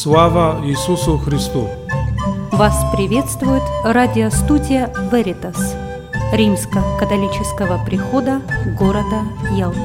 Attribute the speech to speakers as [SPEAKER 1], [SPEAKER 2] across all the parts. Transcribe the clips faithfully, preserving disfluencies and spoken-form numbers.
[SPEAKER 1] Слава Иисусу Христу!
[SPEAKER 2] Вас приветствует радиостудия Veritas Римско-католического прихода города Ялта.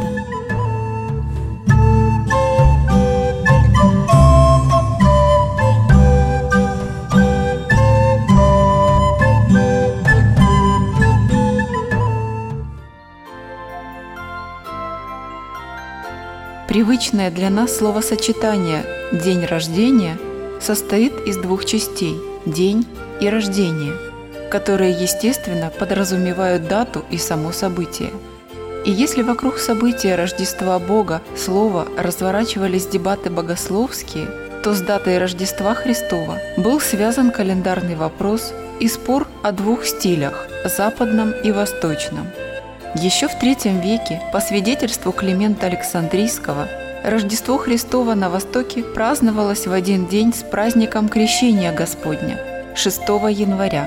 [SPEAKER 3] Привычное для нас словосочетание «день рождения» состоит из двух частей – «день» и «рождение», которые, естественно, подразумевают дату и само событие. И если вокруг события Рождества Бога, Слова, разворачивались дебаты богословские, то с датой Рождества Христова был связан календарный вопрос и спор о двух стилях – западном и восточном. Еще в третьем веке, по свидетельству Климента Александрийского, Рождество Христово на Востоке праздновалось в один день с праздником Крещения Господня – шестого января.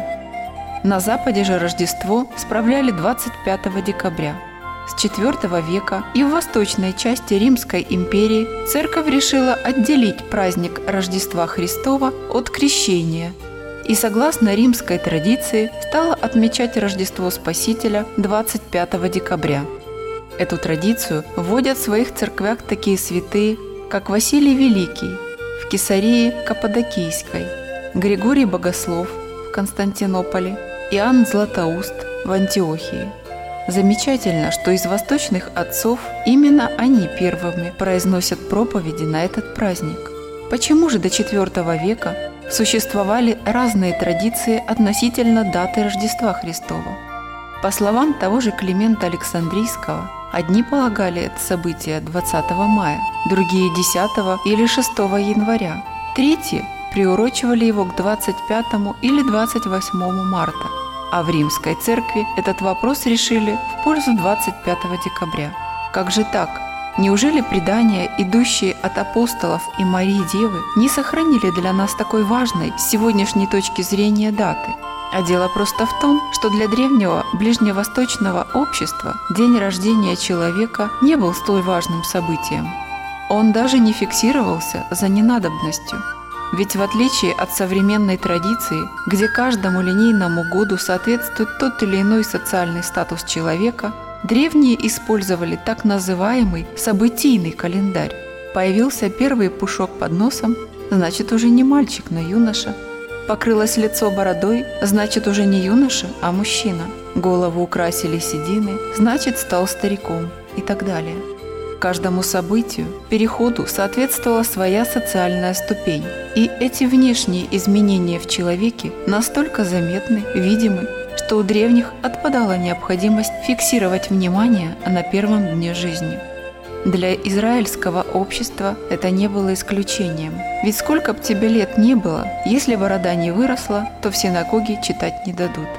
[SPEAKER 3] На Западе же Рождество справляли двадцать пятого декабря. С четвёртого века и в восточной части Римской империи Церковь решила отделить праздник Рождества Христова от Крещения и, согласно римской традиции, стала отмечать Рождество Спасителя двадцать пятого декабря. Эту традицию вводят в своих церквях такие святые, как Василий Великий в Кесарии Каппадокийской, Григорий Богослов в Константинополе, Иоанн Златоуст в Антиохии. Замечательно, что из восточных отцов именно они первыми произносят проповеди на этот праздник. Почему же до четвёртого века существовали разные традиции относительно даты Рождества Христова? По словам того же Климента Александрийского, одни полагали это событие двадцатого мая, другие – десятого или шестого января, третьи приурочивали его к двадцать пятому или двадцать восьмому марта, а в Римской церкви этот вопрос решили в пользу двадцать пятого декабря. Как же так? Неужели предания, идущие от апостолов и Марии Девы, не сохранили для нас такой важной с сегодняшней точки зрения даты? А дело просто в том, что для древнего ближневосточного общества день рождения человека не был столь важным событием. Он даже не фиксировался за ненадобностью. Ведь в отличие от современной традиции, где каждому линейному году соответствует тот или иной социальный статус человека, древние использовали так называемый событийный календарь. Появился первый пушок под носом, значит уже не мальчик, но юноша. Покрылось лицо бородой, значит уже не юноша, а мужчина. Голову украсили седины, значит стал стариком и так далее. Каждому событию, переходу соответствовала своя социальная ступень. И эти внешние изменения в человеке настолько заметны, видимы, что у древних отпадала необходимость фиксировать внимание на первом дне жизни. Для израильского общества это не было исключением. Ведь сколько б тебе лет не было, если борода не выросла, то в синагоге читать не дадут.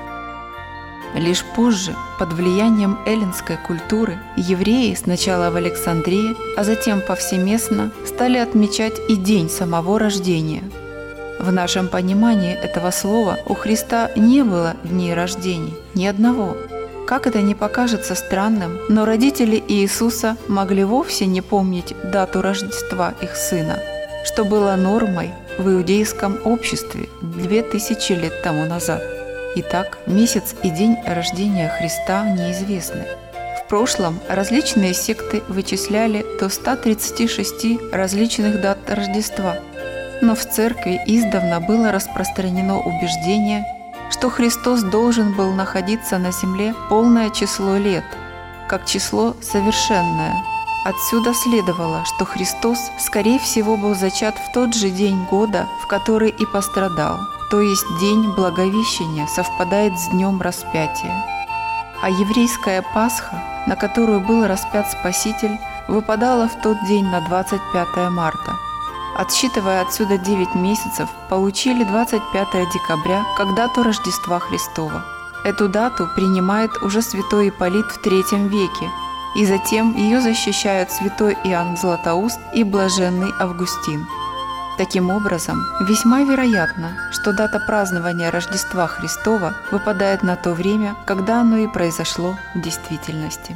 [SPEAKER 3] Лишь позже, под влиянием эллинской культуры, евреи сначала в Александрии, а затем повсеместно стали отмечать и день самого рождения. В нашем понимании этого слова у Христа не было дней рождений, ни одного. Как это ни покажется странным, но родители Иисуса могли вовсе не помнить дату Рождества их сына, что было нормой в иудейском обществе две тысячи лет тому назад. Итак, месяц и день рождения Христа неизвестны. В прошлом различные секты вычисляли до ста тридцати шести различных дат Рождества, но в церкви издавна было распространено убеждение, что Христос должен был находиться на земле полное число лет, как число совершенное. Отсюда следовало, что Христос, скорее всего, был зачат в тот же день года, в который и пострадал, то есть день Благовещения совпадает с днем распятия. А еврейская Пасха, на которую был распят Спаситель, выпадала в тот день на двадцать пятое марта. Отсчитывая отсюда девять месяцев, получили двадцать пятое декабря как дату Рождества Христова. Эту дату принимает уже святой Ипполит в третьем веке, и затем ее защищают святой Иоанн Златоуст и блаженный Августин. Таким образом, весьма вероятно, что дата празднования Рождества Христова выпадает на то время, когда оно и произошло в действительности.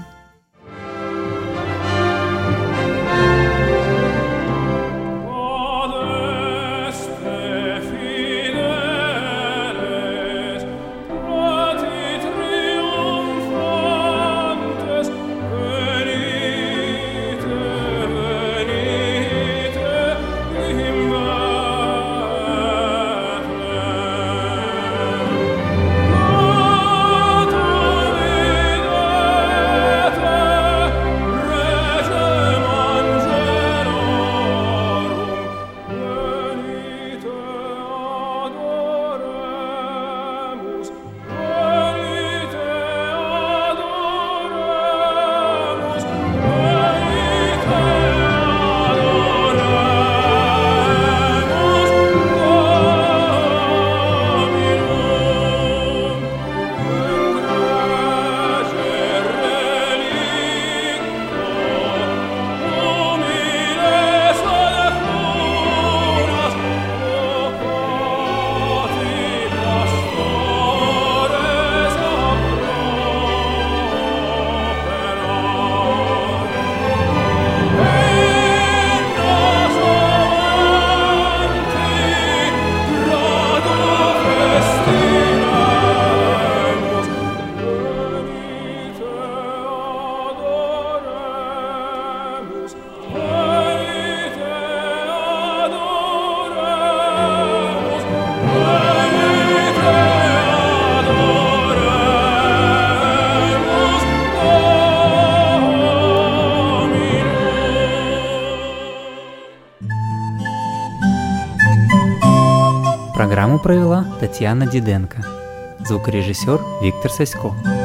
[SPEAKER 4] провела Татьяна Диденко. Звукорежиссер Виктор Сасько.